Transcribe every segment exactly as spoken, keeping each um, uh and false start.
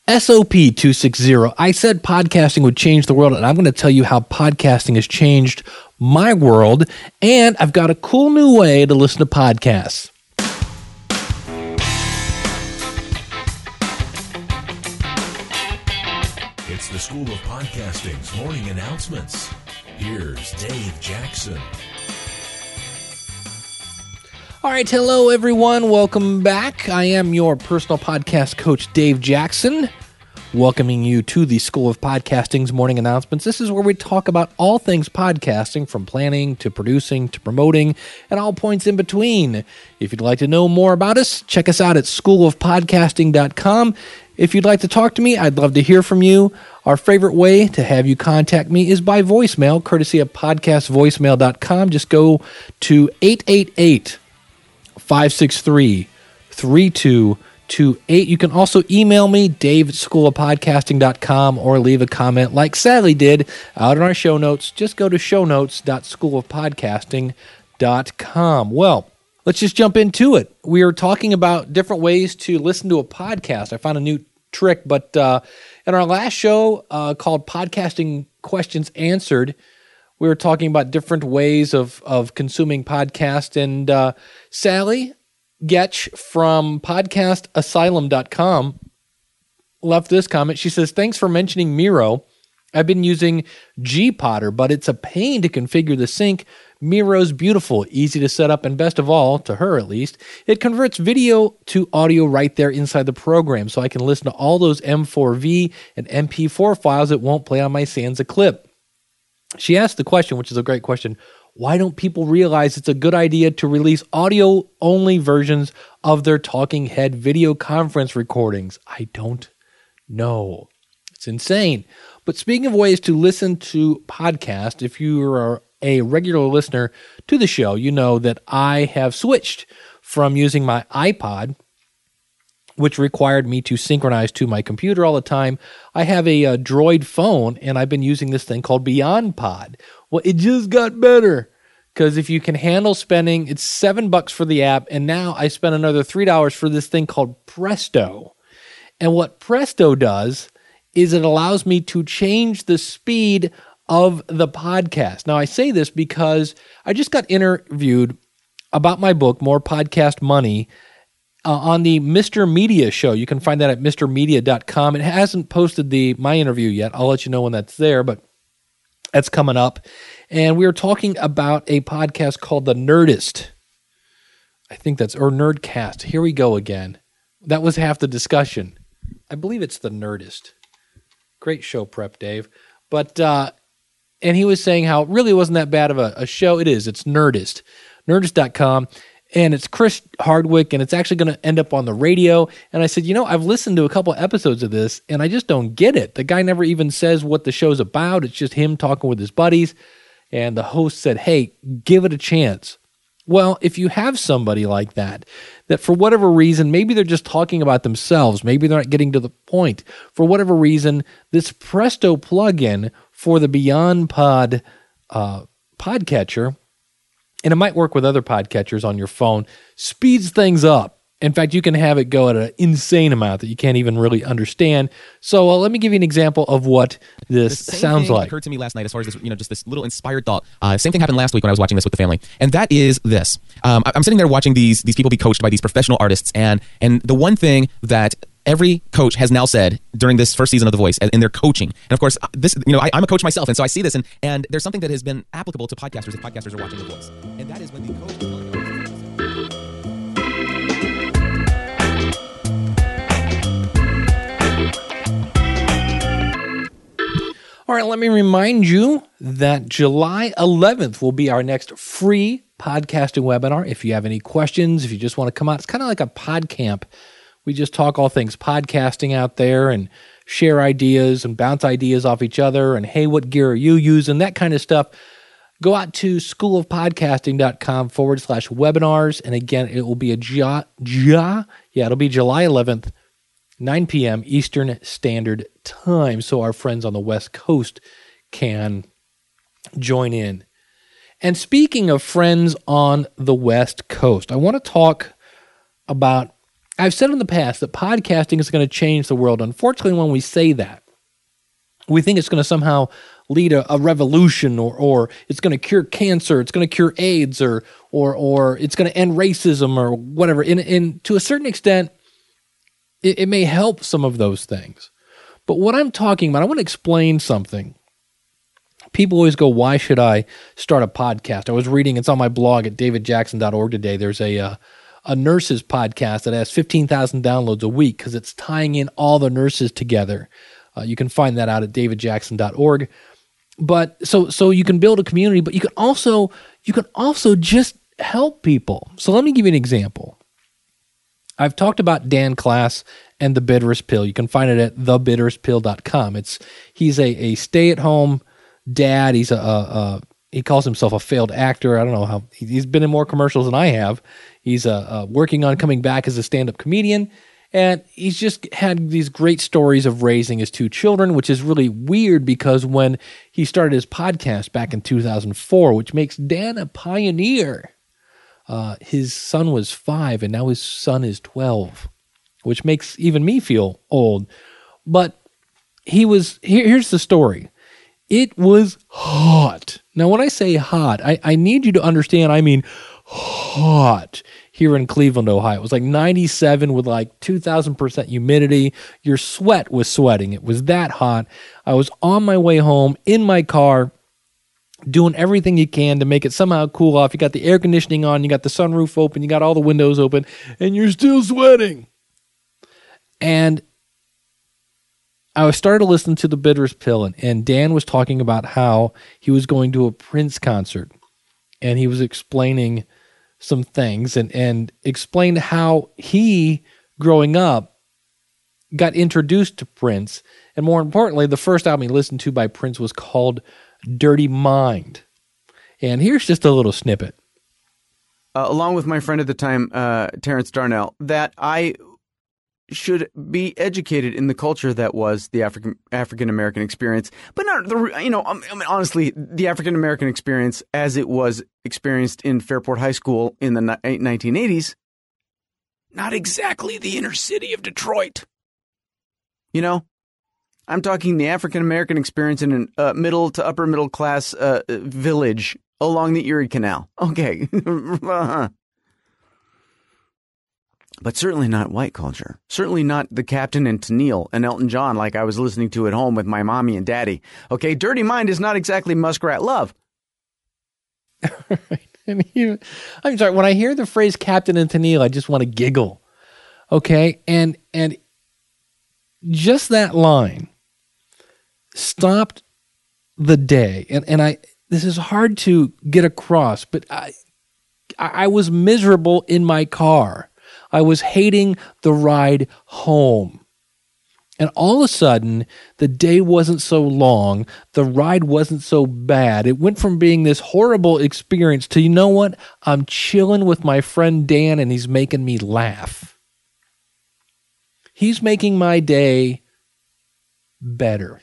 S O P two sixty. I said podcasting would change the world, and I'm going to tell you how podcasting has changed my world, and I've got a cool new way to listen to podcasts. It's the School of Podcasting's morning announcements. Here's Dave Jackson. All right, hello everyone. Welcome back. I am your personal podcast coach, Dave Jackson, welcoming you to the School of Podcasting's morning announcements. This is where we talk about all things podcasting, from planning to producing to promoting and all points in between. If you'd like to know more about us, check us out at school of podcasting dot com. If you'd like to talk to me, I'd love to hear from you. Our favorite way to have you contact me is by voicemail, courtesy of podcast voicemail dot com. Just go to eight eight eight, five six three, three two two eight. You can also email me, dave at school of podcasting dot com, or leave a comment like Sally did out in our show notes. Just go to show notes dot school of podcasting dot com. Well, let's just jump into it. We are talking about different ways to listen to a podcast. I found a new trick, but uh, in our last show uh, called Podcasting Questions Answered, we were talking about different ways of, of consuming podcasts, and uh, Sally Getch from podcast asylum dot com left this comment. She says, "Thanks for mentioning Miro. I've been using G-Podder, but it's a pain to configure the sync. Miro's beautiful, easy to set up, and best of all, to her at least, it converts video to audio right there inside the program, so I can listen to all those M four V and M P four files that won't play on my Sansa clip." She asked the question, which is a great question: why don't people realize it's a good idea to release audio-only versions of their talking head video conference recordings? I don't know. It's insane. But speaking of ways to listen to podcasts, if you are a regular listener to the show, you know that I have switched from using my iPod, which required me to synchronize to my computer all the time. I have a, a Droid phone, and I've been using this thing called BeyondPod. Well, it just got better, because if you can handle spending, it's seven bucks for the app, and now I spent another three dollars for this thing called Presto. And what Presto does is it allows me to change the speed of the podcast. Now, I say this because I just got interviewed about my book, More Podcast Money, uh, on the Mister Media show. You can find that at mister media dot com. It hasn't posted the my interview yet. I'll let you know when that's there, but that's coming up. And we were talking about a podcast called The Nerdist. I think that's, or Nerdcast. Here we go again. That was half the discussion. I believe it's The Nerdist. Great show prep, Dave. But, uh, and he was saying how it really wasn't that bad of a, a show. It is. It's Nerdist. Nerdist dot com. And it's Chris Hardwick, and it's actually going to end up on the radio. And I said, you know, I've listened to a couple episodes of this, and I just don't get it. The guy never even says what the show's about. It's just him talking with his buddies. And the host said, hey, give it a chance. Well, if you have somebody like that, that for whatever reason, maybe they're just talking about themselves, maybe they're not getting to the point, for whatever reason, this Presto plugin for the BeyondPod uh, podcatcher, and it might work with other podcatchers on your phone, speeds things up. In fact, you can have it go at an insane amount that you can't even really understand. So uh, let me give you an example of what this the same sounds thing like. Occurred to me last night as far as this, you know, just this little inspired thought. Uh, same thing happened last week when I was watching this with the family, and that is this: um, I'm sitting there watching these these people be coached by these professional artists, and and the one thing that every coach has now said during this first season of The Voice in their coaching, and of course, this, you know, I, I'm a coach myself, and so I see this, and and there's something that has been applicable to podcasters if podcasters are watching The Voice, and that is when the coach. All right, let me remind you that July eleventh will be our next free podcasting webinar. If you have any questions, if you just want to come out, it's kind of like a pod camp. We just talk all things podcasting out there and share ideas and bounce ideas off each other and, hey, what gear are you using, that kind of stuff. Go out to school of podcasting dot com forward slash webinars. And again, it will be a ja, ja, yeah, it'll be July eleventh, nine p.m. Eastern Standard Time, so our friends on the West Coast can join in. And speaking of friends on the West Coast, I want to talk about I've said in the past that podcasting is going to change the world. Unfortunately, when we say that, we think it's going to somehow lead a, a revolution, or or it's going to cure cancer, it's going to cure AIDS, or or or it's going to end racism, or whatever. And, and to a certain extent, it, it may help some of those things. But what I'm talking about, I want to explain something. People always go, why should I start a podcast? I was reading, it's on my blog at david jackson dot org today. There's a uh, a nurses podcast that has fifteen thousand downloads a week because it's tying in all the nurses together. Uh, you can find that out at david jackson dot org. But so so you can build a community, but you can also you can also just help people. So let me give you an example. I've talked about Dan Class and The Bitterest Pill. You can find it at the bitterest pill dot com. It's he's a, a stay-at-home dad. He's a, a, a he calls himself a failed actor. I don't know how he's been in more commercials than I have. He's uh, uh, working on coming back as a stand-up comedian, and he's just had these great stories of raising his two children, which is really weird because when he started his podcast back in two thousand four, which makes Dan a pioneer, uh, his son was five, and now his son is twelve, which makes even me feel old. But he was here, here's the story. It was hot. Now, when I say hot, I, I need you to understand, I mean hot here in Cleveland, Ohio. It was like ninety-seven with like two thousand percent humidity. Your sweat was sweating. It was that hot. I was on my way home in my car doing everything you can to make it somehow cool off. You got the air conditioning on, you got the sunroof open, you got all the windows open, and you're still sweating. And I started to listen to The Bitterest Pill, and, and Dan was talking about how he was going to a Prince concert, and he was explaining some things and, and explained how he, growing up, got introduced to Prince. And more importantly, the first album he listened to by Prince was called Dirty Mind. And here's just a little snippet. Uh, along with my friend at the time, uh, Terrence Darnell, that I should be educated in the culture that was the African African American experience, but not the you know I mean honestly the African American experience as it was experienced in Fairport High School in the nineteen eighties. Not exactly the inner city of Detroit. You know, I'm talking the African American experience in a uh, middle to upper middle class uh, village along the Erie Canal. Okay. uh-huh. But certainly not white culture. Certainly not the Captain and Tennille and Elton John like I was listening to at home with my mommy and daddy. Okay, Dirty Mind is not exactly Muskrat Love. Right. And he, I'm sorry, when I hear the phrase Captain and Tennille, I just want to giggle. Okay, and and just that line stopped the day. And and I this is hard to get across, but I I was miserable in my car. I was hating the ride home. And all of a sudden, the day wasn't so long. The ride wasn't so bad. It went from being this horrible experience to, you know what? I'm chilling with my friend Dan, and he's making me laugh. He's making my day better.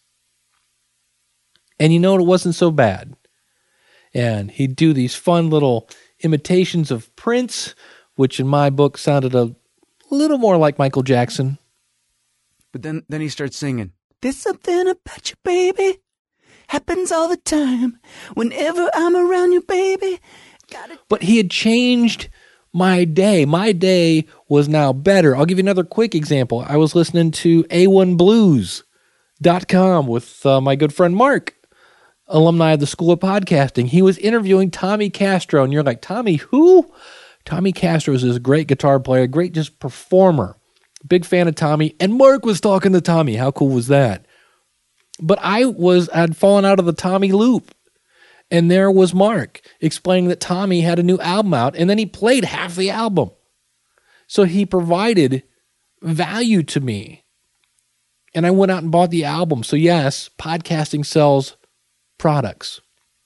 And you know what? It wasn't so bad. And he'd do these fun little imitations of Prince, which in my book sounded a little more like Michael Jackson. But then, then he starts singing, "There's something about you, baby. Happens all the time. Whenever I'm around you, baby." Gotta- but he had changed my day. My day was now better. I'll give you another quick example. I was listening to A one blues dot com with uh, my good friend Mark, alumni of the School of Podcasting. He was interviewing Tommy Castro, and you're like, Tommy who? Tommy Castro is this great guitar player, great just performer. Big fan of Tommy, and Mark was talking to Tommy. How cool was that? But I was I'd fallen out of the Tommy loop, and there was Mark explaining that Tommy had a new album out, and then he played half the album. So he provided value to me, and I went out and bought the album. So yes, podcasting sells products.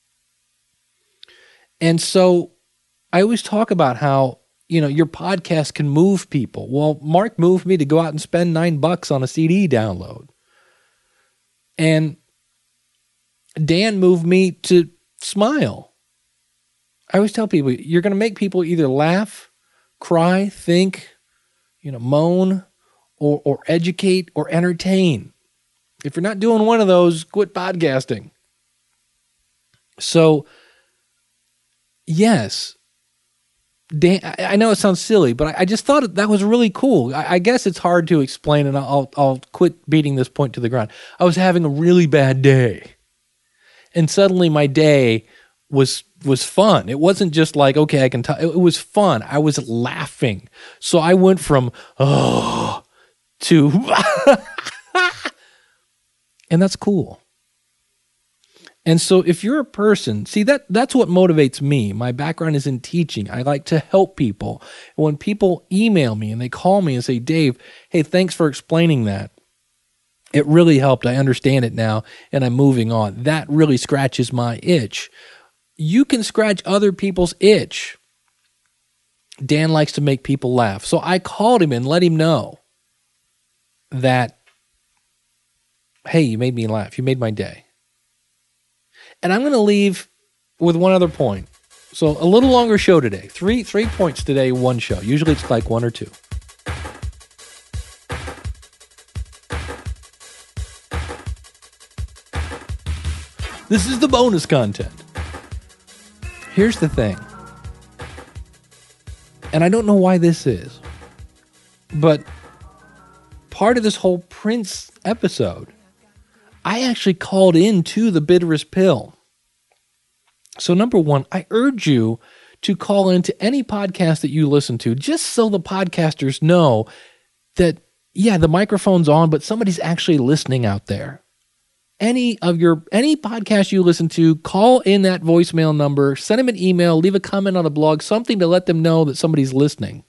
And so I always talk about how, you know, your podcast can move people. Well, Mark moved me to go out and spend nine bucks on a C D download. And Dan moved me to smile. I always tell people, you're going to make people either laugh, cry, think, you know, moan or, or educate or entertain. If you're not doing one of those, quit podcasting. So, yes, Dan, I know it sounds silly, but I just thought that was really cool. I guess it's hard to explain, and I'll I'll quit beating this point to the ground. I was having a really bad day, and suddenly my day was was fun. It wasn't just like, okay, I can talk. It was fun. I was laughing. So I went from oh to and that's cool. And so if you're a person, see, that that's what motivates me. My background is in teaching. I like to help people. When people email me and they call me and say, Dave, hey, thanks for explaining that. It really helped. I understand it now, and I'm moving on. That really scratches my itch. You can scratch other people's itch. Dan likes to make people laugh. So I called him and let him know that, hey, you made me laugh. You made my day. And I'm going to leave with one other point. So a little longer show today. Three three points today, one show. Usually it's like one or two. This is the bonus content. Here's the thing. And I don't know why this is, but part of this whole Prince episode, I actually called in to the bitterest pill. So number one, I urge you to call into any podcast that you listen to, just so the podcasters know that, yeah, the microphone's on, but somebody's actually listening out there. Any of your, any podcast you listen to, call in that voicemail number, send them an email, leave a comment on a blog, something to let them know that somebody's listening.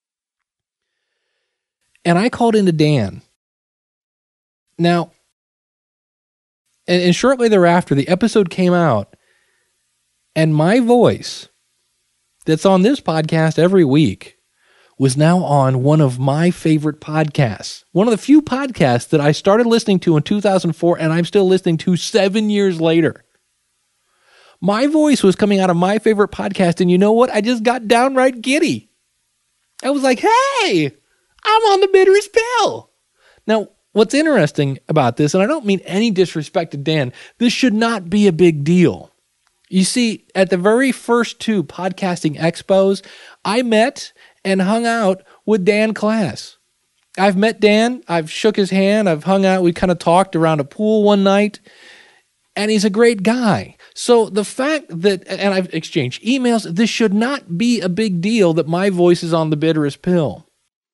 And I called into Dan. Now, and, and shortly thereafter, the episode came out, and my voice that's on this podcast every week was now on one of my favorite podcasts. One of the few podcasts that I started listening to in two thousand four, and I'm still listening to seven years later. My voice was coming out of my favorite podcast, and you know what? I just got downright giddy. I was like, hey, I'm on the bitterest pill. Now, what's interesting about this, and I don't mean any disrespect to Dan, this should not be a big deal. You see, at the very first two podcasting expos, I met and hung out with Dan Class. I've met Dan, I've shook his hand, I've hung out, we kind of talked around a pool one night, and he's a great guy. So the fact that, and I've exchanged emails, this should not be a big deal that my voice is on the bitterest pill.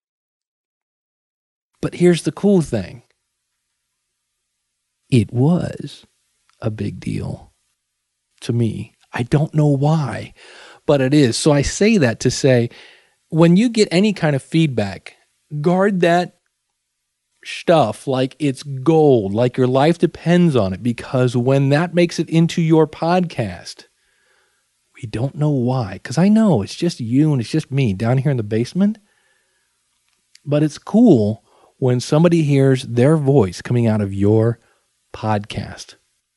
But here's the cool thing. It was a big deal to me. I don't know why, but it is. So I say that to say, when you get any kind of feedback, guard that stuff like it's gold, like your life depends on it, because when that makes it into your podcast, we don't know why. Because I know it's just you and it's just me down here in the basement, but it's cool when somebody hears their voice coming out of your podcast.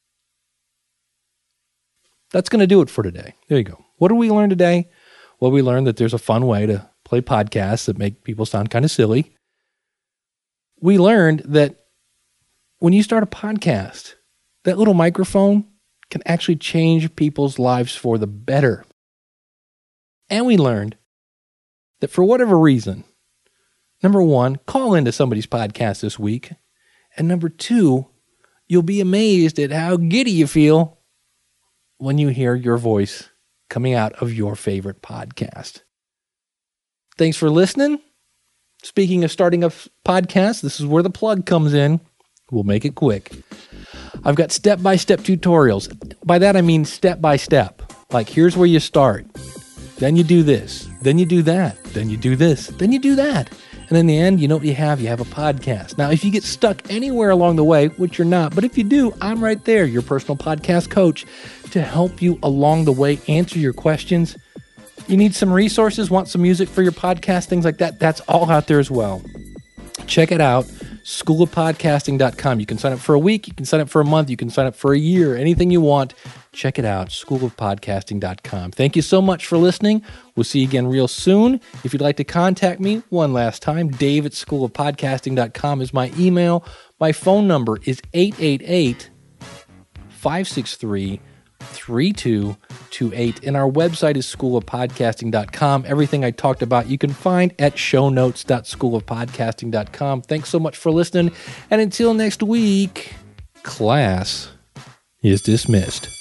That's going to do it for today. There you go. What did we learn today? Well, we learned that there's a fun way to play podcasts that make people sound kind of silly. We learned that when you start a podcast, that little microphone can actually change people's lives for the better. And we learned that for whatever reason, number one, call into somebody's podcast this week. And number two, you'll be amazed at how giddy you feel when you hear your voice coming out of your favorite podcast. Thanks for listening. Speaking of starting a podcast, this is where the plug comes in. We'll make it quick. I've got step-by-step tutorials. By that, I mean step-by-step. Like, here's where you start. Then you do this. Then you do that. Then you do this. Then you do that. And in the end, you know what you have? You have a podcast. Now, if you get stuck anywhere along the way, which you're not, but if you do, I'm right there, your personal podcast coach, to help you along the way, answer your questions. You need some resources, want some music for your podcast, things like that. That's all out there as well. Check it out. school of podcasting dot com. You can sign up for a week, you can sign up for a month, you can sign up for a year, anything you want. Check it out, school of podcasting dot com. Thank you so much for listening. We'll see you again real soon. If you'd like to contact me one last time, Dave at school of podcasting dot com is my email. My phone number is eight eight eight, five six three, three two two eight, and our website is school of podcasting dot com. Everything I talked about you can find at show notes dot school of podcasting dot com. Thanks so much for listening, and until next week, class is dismissed.